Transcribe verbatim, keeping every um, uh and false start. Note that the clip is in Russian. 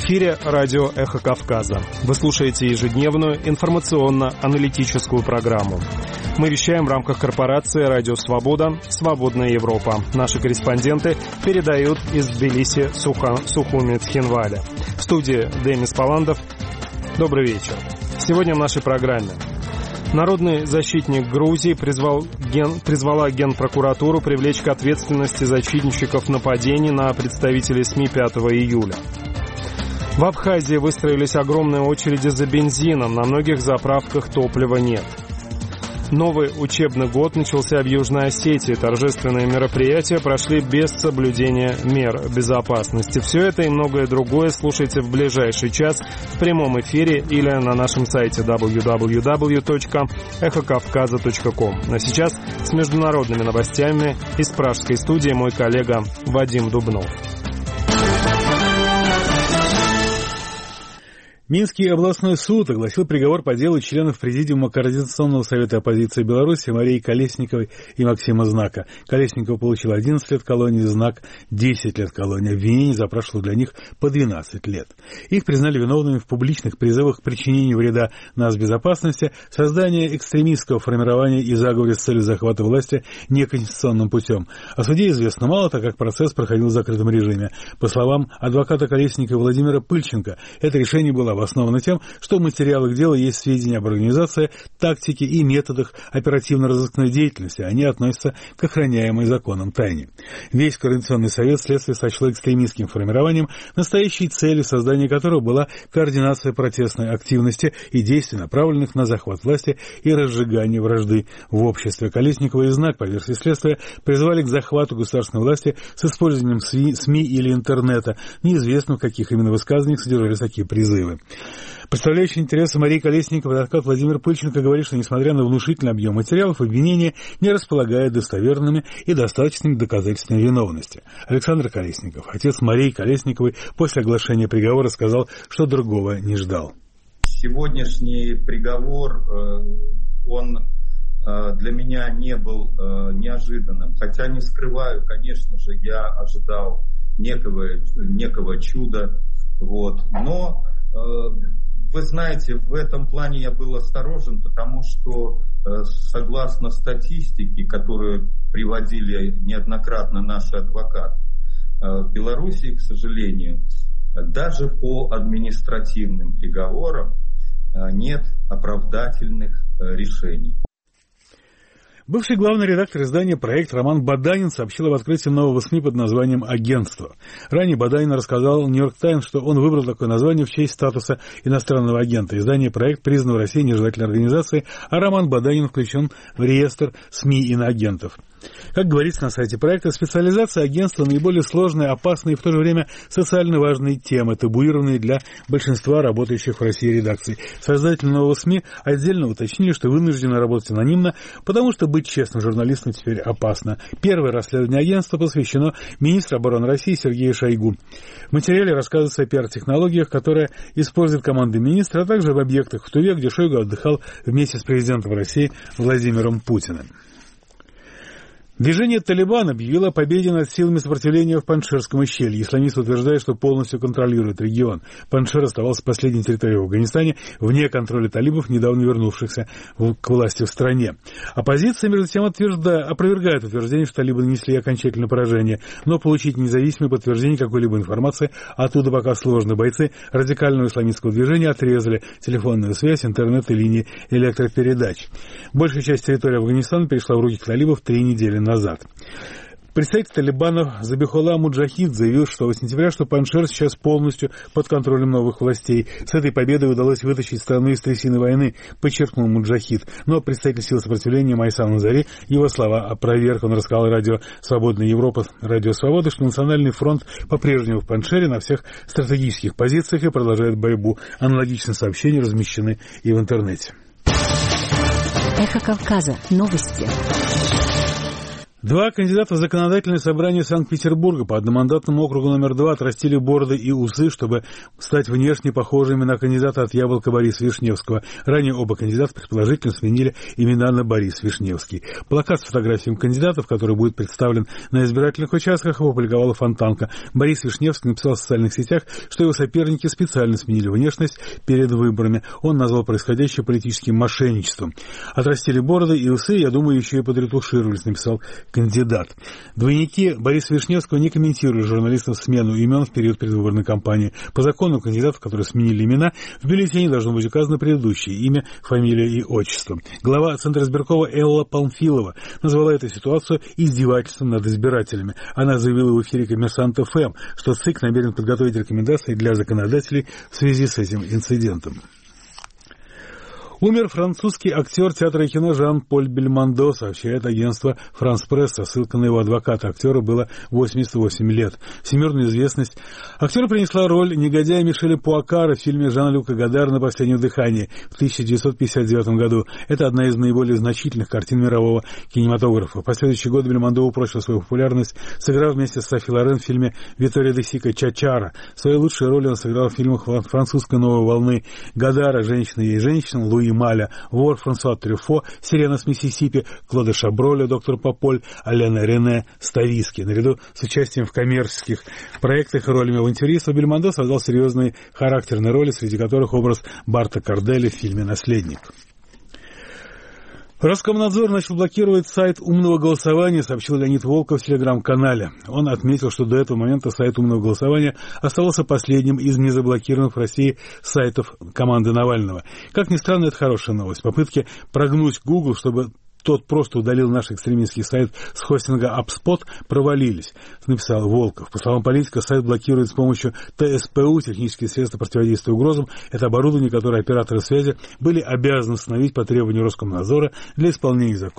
В эфире радио «Эхо Кавказа». Вы слушаете ежедневную информационно-аналитическую программу. Мы вещаем в рамках корпорации «Радио Свобода. Свободная Европа». Наши корреспонденты передают из Тбилиси, Суха, Сухуми, Цхинваля. В студии Демис Паландов. Добрый вечер. Сегодня в нашей программе. Народный защитник Грузии призвал ген, призвала Генпрокуратуру привлечь к ответственности зачинщиков нападений на представителей СМИ пятого июля. В Абхазии выстроились огромные очереди за бензином, на многих заправках топлива нет. Новый учебный год начался в Южной Осетии. Торжественные мероприятия прошли без соблюдения мер безопасности. Все это и многое другое слушайте в ближайший час в прямом эфире или на нашем сайте дабл ю дабл ю дабл ю точка эхо кавказа точка ком. А сейчас с международными новостями из пражской студии мой коллега Вадим Дубнов. Минский областной суд огласил приговор по делу членов Президиума Координационного совета оппозиции Беларуси Марии Колесниковой и Максима Знака. Колесникова получила одиннадцать лет колонии, Знак – десять лет колонии. Обвинение запрашивало для них по двенадцать лет. Их признали виновными в публичных призывах к причинению вреда нацбезопасности, создании экстремистского формирования и заговоре с целью захвата власти неконституционным путем. О суде известно мало, так как процесс проходил в закрытом режиме. По словам адвоката Колесникова Владимира Пыльченко, это решение было обосновано тем, что в материалах дела есть сведения об организации, тактике и методах оперативно-розыскной деятельности. Они относятся к охраняемой законом тайне. Весь Координационный совет следствие сочло экстремистским формированием, настоящей целью создания которого была координация протестной активности и действий, направленных на захват власти и разжигание вражды в обществе. Колесникова и Знак, по версии следствия, призывали к захвату государственной власти с использованием СМИ или интернета. Неизвестно, в каких именно высказываниях содержались такие призывы. Представляющий интересы Марии Колесниковой адвокат Владимир Пыльченко говорит, что несмотря на внушительный объем материалов, обвинение не располагает достоверными и достаточными доказательствами виновности. Александр Колесников, отец Марии Колесниковой, после оглашения приговора сказал, что другого не ждал. Сегодняшний приговор, он для меня не был неожиданным. Хотя не скрываю, конечно же, я ожидал некого, некого чуда. Вот. Но вы знаете, в этом плане я был осторожен, потому что согласно статистике, которую приводили неоднократно наши адвокаты, в Беларуси, к сожалению, даже по административным приговорам нет оправдательных решений. Бывший главный редактор издания «Проект» Роман Баданин сообщил об открытии нового СМИ под названием «Агентство». Ранее Баданин рассказал «Нью-Йорк Таймс», что он выбрал такое название в честь статуса иностранного агента. Издание «Проект» признано в России нежелательной организацией, а Роман Баданин включен в реестр СМИ иноагентов. Как говорится на сайте проекта, специализация агентства наиболее сложные, опасные и в то же время социально важные темы, табуированные для большинства работающих в России редакций. Создатели нового СМИ отдельно уточнили, что вынуждены работать анонимно, потому что быть честным журналистом теперь опасно. Первое расследование агентства посвящено министру обороны России Сергею Шойгу. В материале рассказывается о пиар-технологиях, которые использует команда министра, а также об объектах в Туве, где Шойгу отдыхал вместе с президентом России Владимиром Путиным. Движение «Талибан» объявило о победе над силами сопротивления в Панширском ущелье. Исламисты утверждают, что полностью контролируют регион. Паншир оставался последней территорией в Афганистане, вне контроля талибов, недавно вернувшихся к власти в стране. Оппозиция, между тем, утвержда... опровергает утверждение, что талибы нанесли окончательное поражение, но получить независимое подтверждение какой-либо информации оттуда пока сложно. Бойцы радикального исламистского движения отрезали телефонную связь, интернет и линии электропередач. Большая часть территории Афганистана перешла в руки талибов три недели назад. Представитель талибанов Забихулла Муджахид заявил шестого сентября, что Паншир сейчас полностью под контролем новых властей. С этой победой удалось вытащить страну из трясины войны, подчеркнул Муджахид. Но представитель сил сопротивления Майсан Назари его слова опроверг. Он рассказал радио «Свободная Европа», радио «Свобода», что Национальный фронт по-прежнему в Паншире на всех стратегических позициях и продолжает борьбу. Аналогичные сообщения размещены и в интернете. Эхо Кавказа. Новости. Два кандидата в законодательное собрание Санкт-Петербурга по одномандатному округу номер два отрастили бороды и усы, чтобы стать внешне похожими на кандидата от Яблока Бориса Вишневского. Ранее оба кандидата предположительно сменили имена на Борис Вишневский. Плакат с фотографиями кандидатов, который будет представлен на избирательных участках, опубликовала Фонтанка. Борис Вишневский написал в социальных сетях, что его соперники специально сменили внешность перед выборами. Он назвал происходящее политическим мошенничеством. Отрастили бороды и усы, я думаю, еще и подретушировались, написал кандидат. Двойники Бориса Вишневского не комментировали журналистов смену имен в период предвыборной кампании. По закону кандидатов, которые сменили имена, в бюллетене должно быть указано предыдущее имя, фамилия и отчество. Глава Центра избиркова Элла Панфилова назвала эту ситуацию издевательством над избирателями. Она заявила в эфире «Коммерсант эф эм», что ЦИК намерен подготовить рекомендации для законодателей в связи с этим инцидентом. Умер французский актер театра и кино Жан-Поль Бельмондо, сообщает агентство «Франс Пресс», со ссылкой на его адвоката. Актеру было восемьдесят восемь лет. Всемирную известность актеру принесла роль негодяя Мишеля Пуакара в фильме Жана-Люка Годар «На последнем дыхании» в тысяча девятьсот пятьдесят девятом году. Это одна из наиболее значительных картин мирового кинематографа. В последующие годы Бельмондо упрочил свою популярность, сыграв вместе с Софи Лорен в фильме «Витория де Сика. Чачара». Свои лучшие роли он сыграл в фильмах французской новой волны «Годара», «Женщина ей женщина», «Луи Маля», «Вор», Франсуа Трюфо, «Сирена с Миссисипи», Клода Шаброля, «Доктор Пополь», Алена Рене, «Стависки». Наряду с участием в коммерческих проектах и ролями авантюриста Бельмондо создал серьезные характерные роли, среди которых образ Барта Карделя в фильме «Наследник». Роскомнадзор начал блокировать сайт умного голосования, сообщил Леонид Волков в телеграм-канале. Он отметил, что до этого момента сайт умного голосования оставался последним из незаблокированных в России сайтов команды Навального. Как ни странно, это хорошая новость. Попытки прогнуть Google, чтобы тот просто удалил наш экстремистский сайт с хостинга HubSpot, провалились, написал Волков. По словам политика, сайт блокирует с помощью тэ эс пэ у, технические средства противодействия угрозам. Это оборудование, которое операторы связи были обязаны установить по требованию Роскомнадзора для исполнения закона